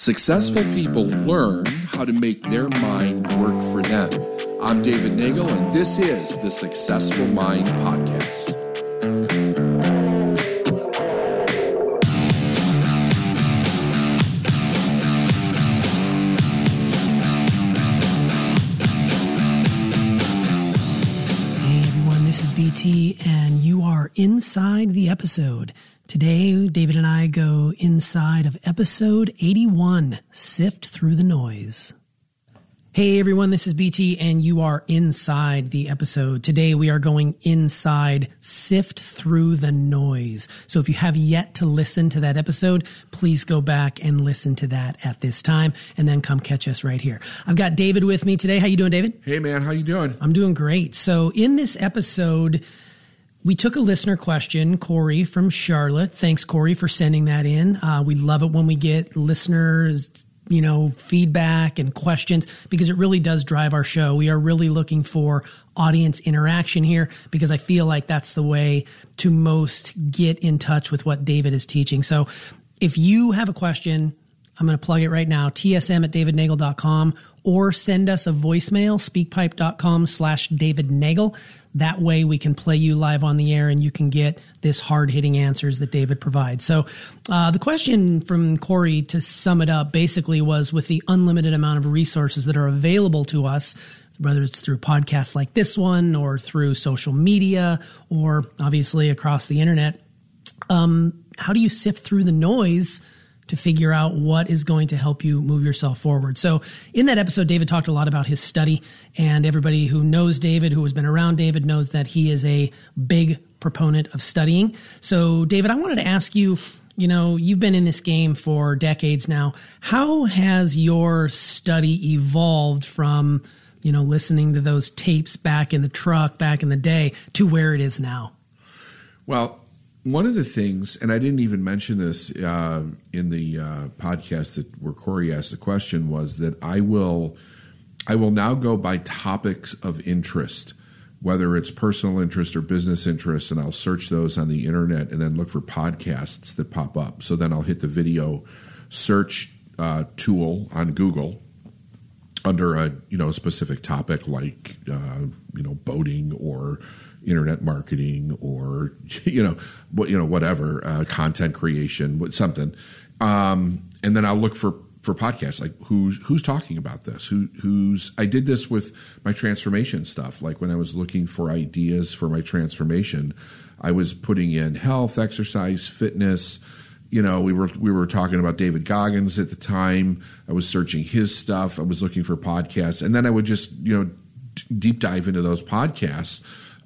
Successful people learn how to make their mind work for them. I'm David Nagel, and this is the Successful Mind Podcast. Hey everyone, this is BT, and you are inside the episode. Today, David and I go inside of episode 81, Sift Through the Noise. Hey everyone, this is BT, and you are inside the episode. Today, we are going inside Sift Through the Noise. So if you have yet to listen to that episode, please go back and listen to that at this time, and then come catch us right here. I've got David with me today. How you doing, David? Hey man, how you doing? I'm doing great. So in this episode, we took a listener question, Corey from Charlotte. Thanks, Corey, for sending that in. We love it when we get listeners, feedback and questions, because it really does drive our show. We are really looking for audience interaction here, because I feel like that's the way to most get in touch with what David is teaching. So if you have a question, I'm going to plug it right now, tsm@davidnagel.com, or send us a voicemail, speakpipe.com/davidnagel. That way we can play you live on the air and you can get this hard-hitting answers that David provides. So the question from Corey, to sum it up, basically was, with the unlimited amount of resources that are available to us, whether it's through podcasts like this one or through social media or obviously across the internet, how do you sift through the noise to figure out what is going to help you move yourself forward? So in that episode, David talked a lot about his study, and everybody who knows David, who has been around David, knows that he is a big proponent of studying. So David, I wanted to ask you, you've been in this game for decades now. How has your study evolved from, listening to those tapes back in the truck, back in the day, to where it is now? Well, one of the things, and I didn't even mention this in the podcast where Corey asked the question, was that I will now go by topics of interest, whether it's personal interest or business interest, and I'll search those on the internet and then look for podcasts that pop up. So then I'll hit the video search tool on Google under a specific topic like boating or internet marketing or whatever, content creation, something, and then I'll look for podcasts, like who's talking about this, who's. I did this with my transformation stuff. Like when I was looking for ideas for my transformation, I was putting in health, exercise, fitness. We were talking about David Goggins at the time. I was searching his stuff. I was looking for podcasts, and then I would just deep dive into those podcasts.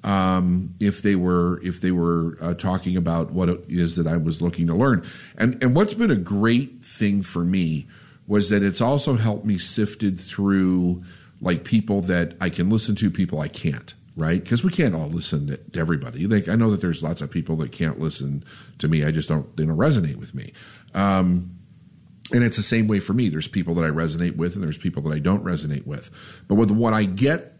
If they were talking about what it is that I was looking to learn. And what's been a great thing for me was that it's also helped me sifted through like people that I can listen to, people I can't, right? Because we can't all listen to everybody. Like I know that there's lots of people that can't listen to me. They don't resonate with me. And it's the same way for me. There's people that I resonate with and there's people that I don't resonate with. But when I get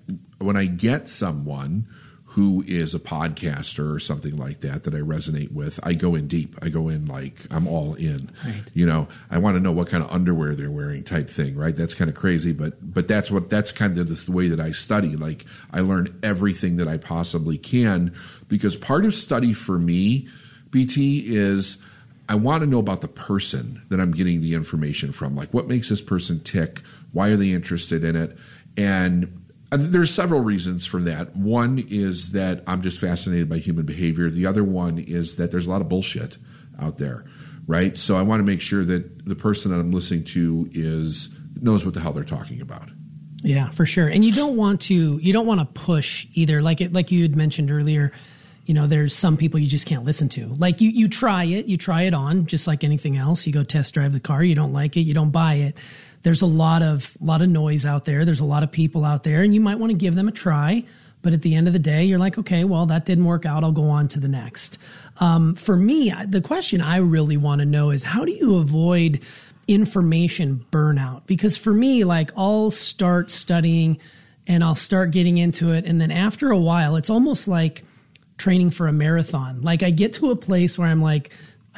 someone who is a podcaster or something like that I resonate with, I go in deep. I go in like I'm all in. Right. I want to know what kind of underwear they're wearing, type thing, right? That's kind of crazy, but that's kind of the way that I study. Like I learn everything that I possibly can, because part of study for me, BT, is I want to know about the person that I'm getting the information from. Like what makes this person tick? Why are they interested in it? And there's several reasons for that. One is that I'm just fascinated by human behavior. The other one is that there's a lot of bullshit out there, right? So I want to make sure that the person that I'm listening to knows what the hell they're talking about. Yeah, for sure. And you don't want to push either. Like you had mentioned earlier, there's some people you just can't listen to. Like you try it on, just like anything else. You go test drive the car, you don't like it, you don't buy it. There's a lot of noise out there. There's a lot of people out there, and you might want to give them a try. But at the end of the day, you're like, okay, well, that didn't work out. I'll go on to the next. For me, the question I really want to know is, how do you avoid information burnout? Because for me, like I'll start studying and I'll start getting into it. And then after a while, it's almost like training for a marathon. Like I get to a place where I'm like,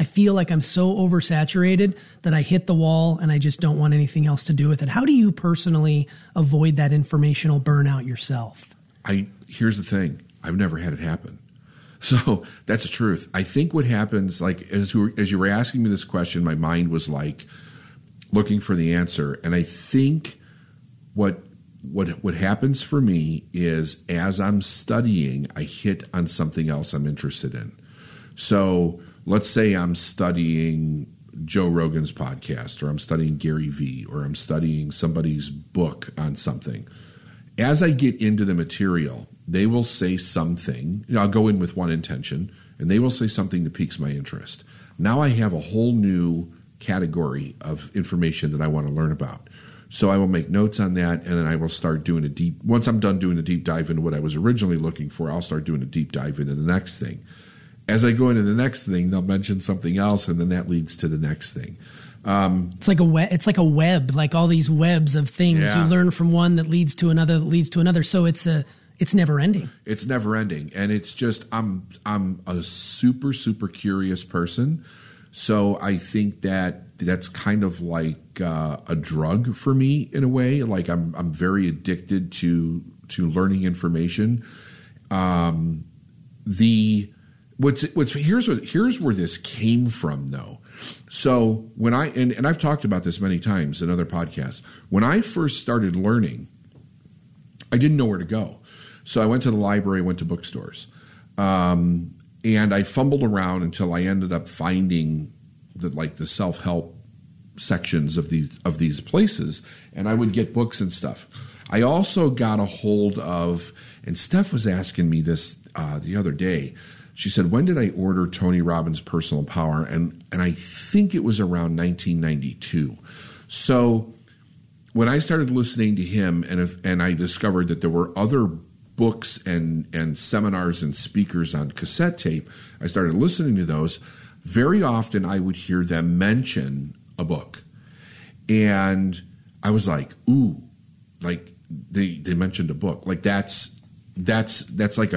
I feel like I'm so oversaturated that I hit the wall and I just don't want anything else to do with it. How do you personally avoid that informational burnout yourself? Here's the thing. I've never had it happen. So that's the truth. I think what happens, like as you were asking me this question, my mind was like looking for the answer. And I think what happens for me is as I'm studying, I hit on something else I'm interested in. So let's say I'm studying Joe Rogan's podcast, or I'm studying Gary Vee, or I'm studying somebody's book on something. As I get into the material, they will say something. I'll go in with one intention, and they will say something that piques my interest. Now I have a whole new category of information that I want to learn about. So I will make notes on that, and then I will start doing once I'm done doing a deep dive into what I was originally looking for, I'll start doing a deep dive into the next thing. As I go into the next thing, they'll mention something else, and then that leads to the next thing. It's like a web, like all these webs of things. Yeah. You learn from one that leads to another, that leads to another. So it's never ending. It's never ending. And it's just, I'm a super, super curious person. So I think that's kind of like a drug for me in a way. Like I'm very addicted to learning information. Here's where this came from though. So when and I've talked about this many times in other podcasts, when I first started learning, I didn't know where to go. So I went to the library, went to bookstores, and I fumbled around until I ended up finding the self-help sections of these places, and I would get books and stuff. I also got a hold of, and Steph was asking me this the other day. She said, when did I order Tony Robbins' Personal Power? And I think it was around 1992. So when I started listening to him and I discovered that there were other books and seminars and speakers on cassette tape, I started listening to those. Very often I would hear them mention a book. And I was like, ooh, like they mentioned a book. Like that's like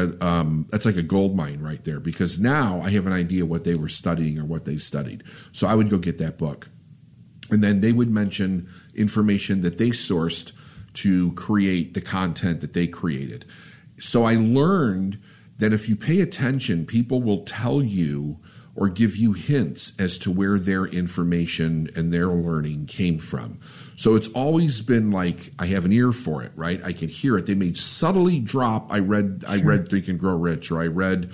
a gold mine right there, because now I have an idea what they were studying or what they studied. So I would go get that book. And then they would mention information that they sourced to create the content that they created. So I learned that if you pay attention, people will tell you or give you hints as to where their information and their learning came from. So it's always been like I have an ear for it, right? I can hear it. They may subtly drop. I read Think and Grow Rich, or I read,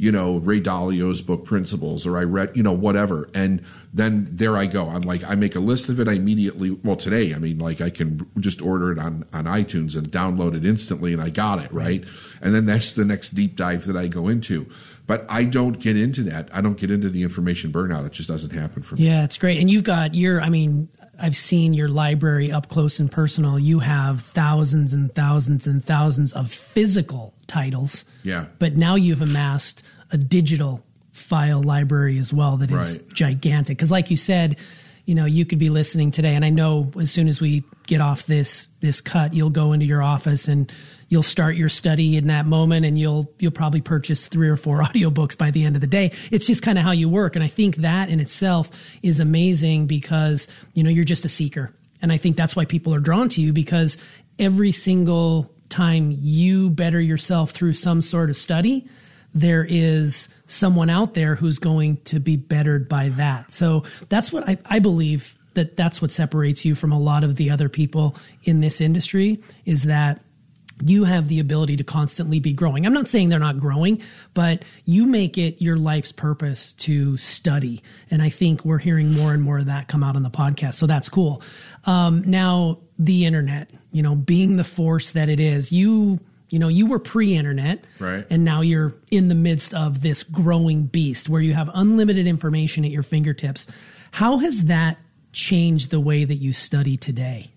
Ray Dalio's book Principles, or I read, whatever. And then there I go. I'm like, I make a list of it. I immediately, today, I can just order it on iTunes and download it instantly, and I got it, right? And then that's the next deep dive that I go into. But I don't get into that. I don't get into the information burnout. It just doesn't happen for me. Yeah, it's great. And you've got I've seen your library up close and personal. You have thousands and thousands and thousands of physical titles. Yeah. But now you've amassed a digital file library as well that is gigantic. Because like you said, you could be listening today, and I know as soon as we get off this cut, you'll go into your office and you'll start your study in that moment, and you'll probably purchase 3 or 4 audiobooks by the end of the day. It's just kind of how you work. And I think that in itself is amazing because, you're just a seeker. And I think that's why people are drawn to you, because every single time you better yourself through some sort of study, there is someone out there who's going to be bettered by that. So that's what I believe that's what separates you from a lot of the other people in this industry, is that you have the ability to constantly be growing. I'm not saying they're not growing, but you make it your life's purpose to study. And I think we're hearing more and more of that come out on the podcast. So that's cool. Now, the internet, being the force that it is, you were pre-internet, right? And now you're in the midst of this growing beast where you have unlimited information at your fingertips. How has that changed the way that you study today?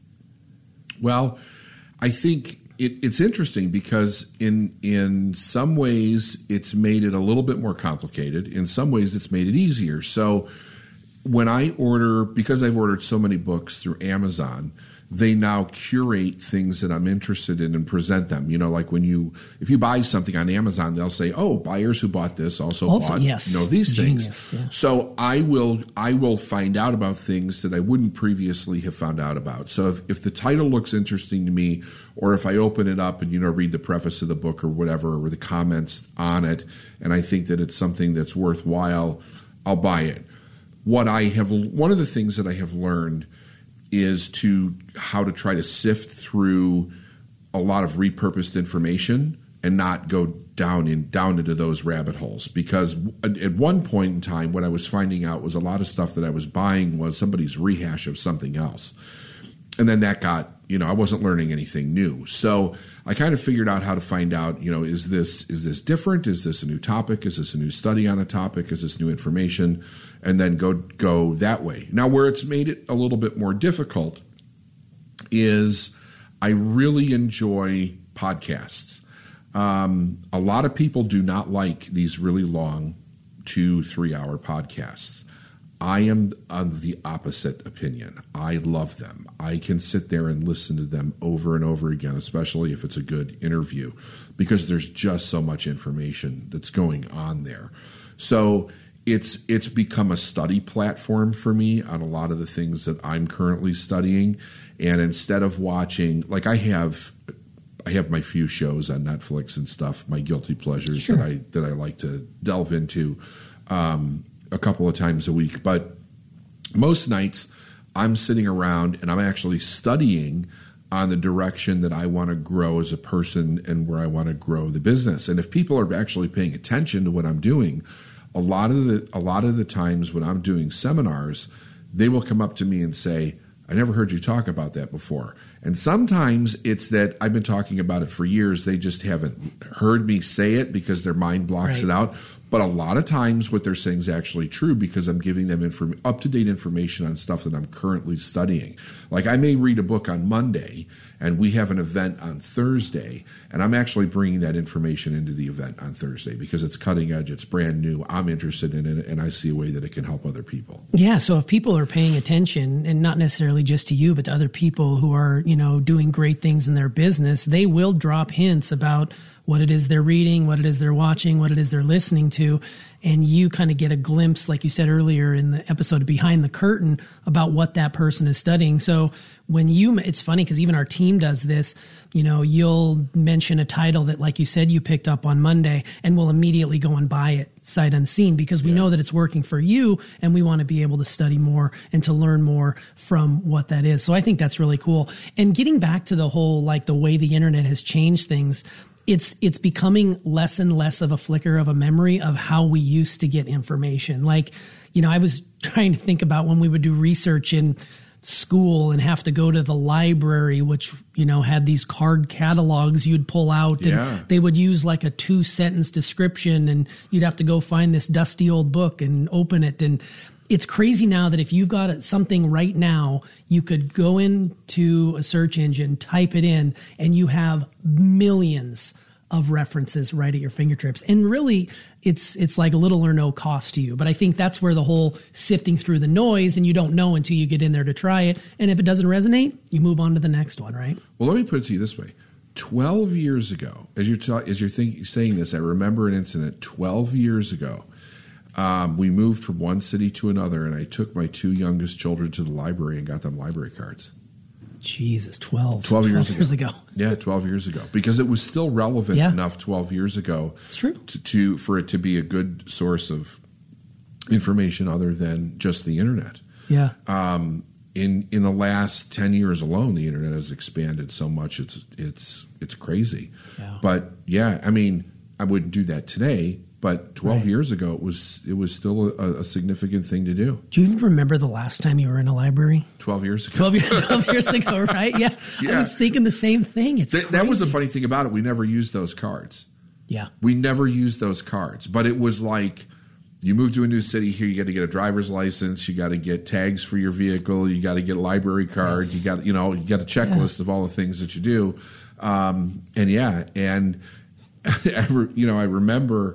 Well, I think it's interesting because in some ways it's made it a little bit more complicated. In some ways it's made it easier. So when I order, because I've ordered so many books through Amazon, they now curate things that I'm interested in and present them. You know, like if you buy something on Amazon, they'll say, "Oh, buyers who bought this also bought these things." Yeah. So I will find out about things that I wouldn't previously have found out about. So if the title looks interesting to me, or if I open it up and read the preface of the book or whatever, or the comments on it, and I think that it's something that's worthwhile, I'll buy it. One of the things that I have learned is how to try to sift through a lot of repurposed information and not go down into those rabbit holes. Because at one point in time, what I was finding out was a lot of stuff that I was buying was somebody's rehash of something else. And then that got, I wasn't learning anything new. So I kind of figured out how to find out, is this different? Is this a new topic? Is this a new study on a topic? Is this new information? And then go that way. Now, where it's made it a little bit more difficult is I really enjoy podcasts. A lot of people do not like these really long 2-3 hour podcasts. I am of the opposite opinion. I love them. I can sit there and listen to them over and over again, especially if it's a good interview, because there's just so much information that's going on there. So it's become a study platform for me on a lot of the things that I'm currently studying. And instead of watching, like I have my few shows on Netflix and stuff, my guilty pleasures Sure. that I like to delve into a couple of times a week. But most nights I'm sitting around and I'm actually studying on the direction that I want to grow as a person and where I want to grow the business. And if people are actually paying attention to what I'm doing, a lot of the times when I'm doing seminars, they will come up to me and say, "I never heard you talk about that before." And sometimes it's that I've been talking about it for years. They just haven't heard me say it because their mind blocks Right. it out. But a lot of times what they're saying is actually true because I'm giving them up-to-date information on stuff that I'm currently studying. Like I may read a book on Monday and we have an event on Thursday, and I'm actually bringing that information into the event on Thursday because it's cutting edge, it's brand new, I'm interested in it, and I see a way that it can help other people. Yeah, so if people are paying attention, and not necessarily just to you, but to other people who are, doing great things in their business, they will drop hints about what it is they're reading, what it is they're watching, what it is they're listening to. And you kind of get a glimpse, like you said earlier in the episode, behind the curtain about what that person is studying. So it's funny because even our team does this, you'll mention a title that, like you said, you picked up on Monday, and we'll immediately go and buy it sight unseen because we know that it's working for you, and we want to be able to study more and to learn more from what that is. So I think that's really cool. And getting back to the whole, like the way the internet has changed things, it's becoming less and less of a flicker of a memory of how we used to get information. Like, I was trying to think about when we would do research in school and have to go to the library, which, had these card catalogs you'd pull out, and they would use like a 2-sentence description, and you'd have to go find this dusty old book and open it. And it's crazy now that if you've got something right now, you could go into a search engine, type it in, and you have millions of references right at your fingertips. And really, it's like a little or no cost to you. But I think that's where the whole sifting through the noise, and you don't know until you get in there to try it. And if it doesn't resonate, you move on to the next one, right? Well, let me put it to you this way. 12 years ago, as you're saying this, I remember an incident 12 years ago. We moved from one city to another, and I took my 2 youngest children to the library and got them library cards. Jesus, 12 years ago. Yeah, 12 years ago. Because it was still relevant enough 12 years ago. It's true. For it to be a good source of information other than just the internet. Yeah. In the last 10 years alone, the internet has expanded so much. It's crazy. Yeah. But yeah, I mean, I wouldn't do that today. But 12 years ago, it was still a significant thing to do. Do you even remember the last time you were in a library? 12 years ago. 12 years ago, right? Yeah. I was thinking the same thing. That was the funny thing about it. We never used those cards. Yeah. We never used those cards. But it was like, you move to a new city here, you got to get a driver's license, you got to get tags for your vehicle, you got to get a library card, you got a checklist of all the things that you do. I remember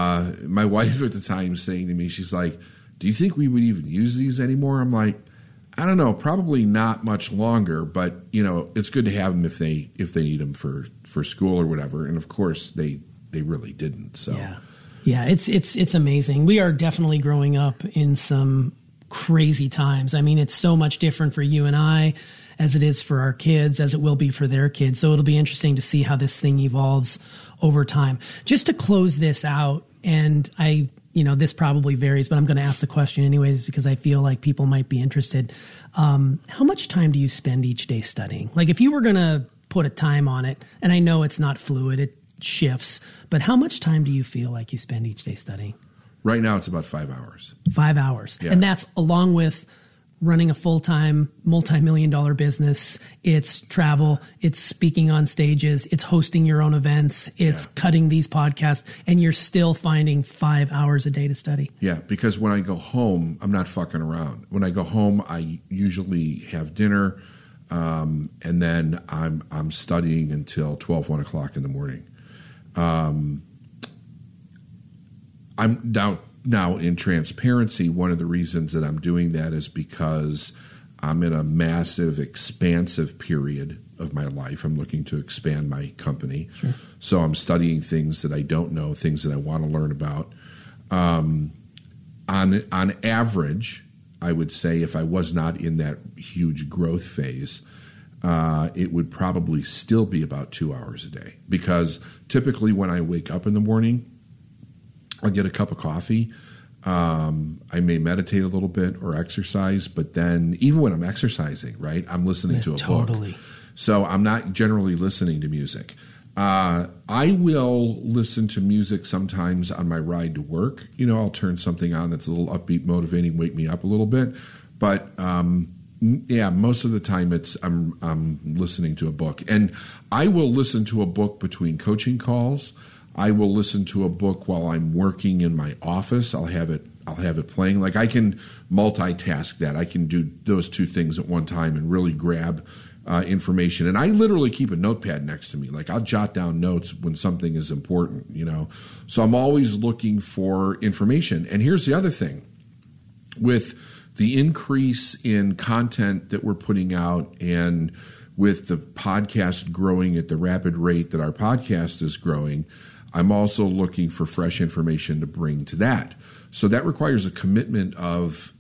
my wife at the time saying to me, she's like, "Do you think we would even use these anymore?" I'm like, I don't know, probably not much longer, but it's good to have them if they need them for school or whatever. And of course they really didn't. So yeah, it's amazing. We are definitely growing up in some crazy times. I mean, it's so much different for you and I as it is for our kids, as it will be for their kids. So it'll be interesting to see how this thing evolves over time. Just to close this out, and this probably varies, but I'm going to ask the question anyways because I feel like people might be interested. How much time do you spend each day studying? Like if you were going to put a time on it, and I know it's not fluid, it shifts, but how much time do you feel like you spend each day studying? Right now it's about 5 hours. 5 hours. Yeah. And that's along with running a full-time multi-million-dollar business. It's travel, it's speaking on stages, it's hosting your own events, it's cutting these podcasts, and you're still finding 5 hours a day to study. Yeah, because when I go home, I'm not fucking around. When I go home, I usually have dinner, and then I'm studying until 12, 1 o'clock in the morning. I'm now in transparency, one of the reasons that I'm doing that is because I'm in a massive, expansive period of my life. I'm looking to expand my company. Sure. So I'm studying things that I don't know, things that I want to learn about. On average, I would say if I was not in that huge growth phase, it would probably still be about 2 hours a day. Because typically when I wake up in the morning, I'll get a cup of coffee. I may meditate a little bit or exercise, but then even when I'm exercising, right, I'm listening to a book. So I'm not generally listening to music. I will listen to music sometimes on my ride to work. I'll turn something on that's a little upbeat, motivating, wake me up a little bit. But most of the time I'm listening to a book, and I will listen to a book between coaching calls. I will listen to a book while I'm working in my office. I'll have it playing. Like I can multitask that. I can do those two things at one time and really grab information. And I literally keep a notepad next to me. Like I'll jot down notes when something is important, So I'm always looking for information. And here's the other thing. With the increase in content that we're putting out and with the podcast growing at the rapid rate that our podcast is growing, I'm also looking for fresh information to bring to that. So that requires a commitment of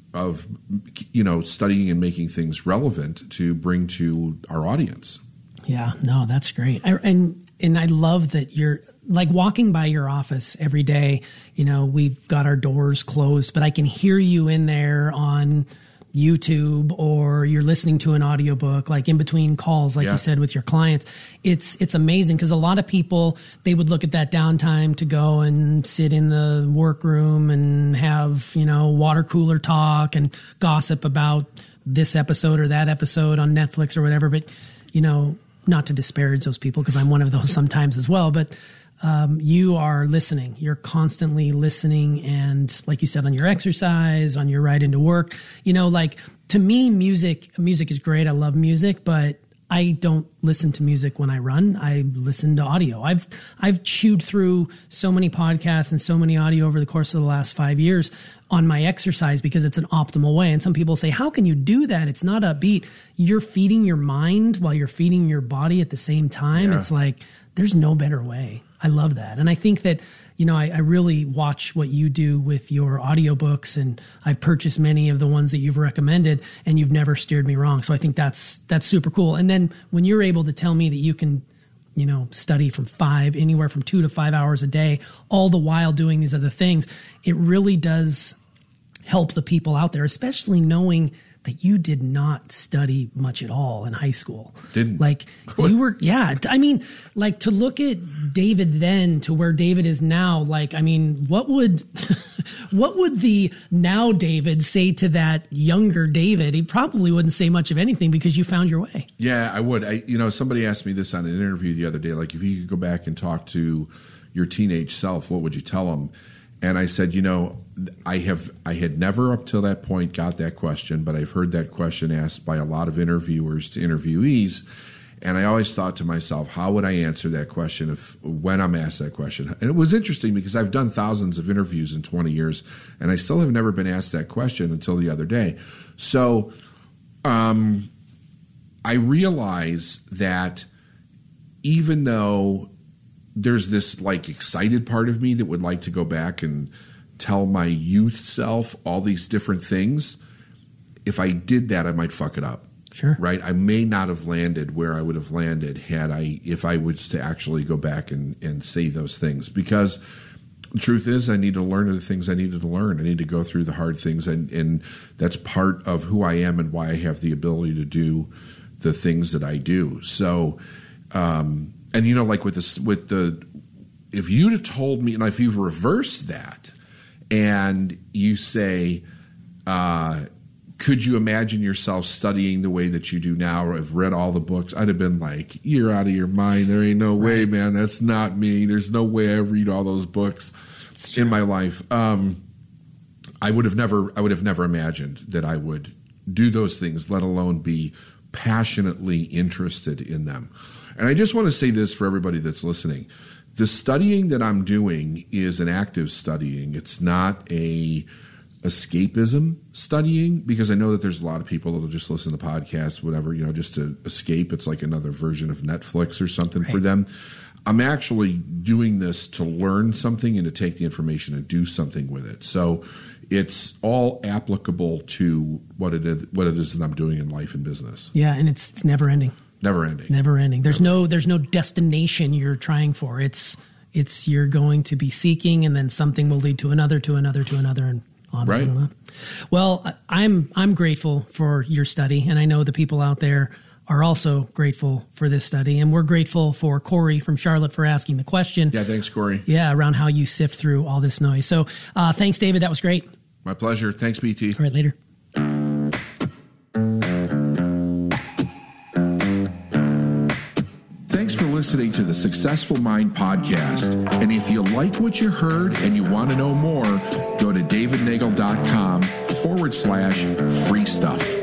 studying and making things relevant to bring to our audience. Yeah, no, that's great. And I love that you're like walking by your office every day. We've got our doors closed, but I can hear you in there on YouTube, or you're listening to an audiobook, like in between calls, like you said, with your clients. It's amazing because a lot of people, they would look at that downtime to go and sit in the workroom and have, water cooler talk and gossip about this episode or that episode on Netflix or whatever. But, not to disparage those people because I'm one of those sometimes as well, but you are listening. You're constantly listening. And like you said, on your exercise, on your ride into work, to me, music is great. I love music, but I don't listen to music when I run. I listen to audio. I've chewed through so many podcasts and so many audio over the course of the last 5 years on my exercise because it's an optimal way. And some people say, how can you do that? It's not upbeat. You're feeding your mind while you're feeding your body at the same time. Yeah. It's like, there's no better way. I love that. And I think that, I really watch what you do with your audiobooks, and I've purchased many of the ones that you've recommended, and you've never steered me wrong. So I think that's super cool. And then when you're able to tell me that you can, study anywhere from 2 to 5 hours a day, all the while doing these other things, it really does help the people out there, especially knowing that you did not study much at all in high school. Didn't. Like you were, yeah. I mean, like to look at David then to where David is now, like, I mean, what would the now David say to that younger David? He probably wouldn't say much of anything because you found your way. Yeah, I would. Somebody asked me this on an interview the other day, like if you could go back and talk to your teenage self, what would you tell him? And I said, I had never up till that point got that question, but I've heard that question asked by a lot of interviewers to interviewees. And I always thought to myself, how would I answer that question when I'm asked that question? And it was interesting because I've done thousands of interviews in 20 years, and I still have never been asked that question until the other day. So I realize that even though there's this like excited part of me that would like to go back and tell my youth self all these different things, if I did that, I might fuck it up. Sure. Right? I may not have landed where I would have landed if I was to actually go back and say those things. Because the truth is, I need to learn the things I needed to learn. I need to go through the hard things, and that's part of who I am and why I have the ability to do the things that I do. So, and you know, like if you'd have told me, and if you've reversed that, and you say, could you imagine yourself studying the way that you do now, or have read all the books? I'd have been like, you're out of your mind. There ain't no way, man. That's not me. There's no way I read all those books in my life. I would have never imagined that I would do those things, let alone be passionately interested in them. And I just want to say this for everybody that's listening. The studying that I'm doing is an active studying. It's not a escapism studying, because I know that there's a lot of people that'll just listen to podcasts, whatever, you know, just to escape. It's like another version of Netflix or something for them. I'm actually doing this to learn something and to take the information and do something with it. So it's all applicable to what it is that I'm doing in life and business. Yeah, and it's never ending. Never ending. Never ending. There's no destination you're trying for. It's you're going to be seeking, and then something will lead to another, and on. Right. And on. Well, I'm grateful for your study, and I know the people out there are also grateful for this study, and we're grateful for Corey from Charlotte for asking the question. Yeah, thanks, Corey. Yeah, around how you sift through all this noise. So thanks, David. That was great. My pleasure. Thanks, BT. All right, later. Thanks for listening to the Successful Mind podcast. And if you like what you heard and you want to know more, go to davidnagel.com/free stuff.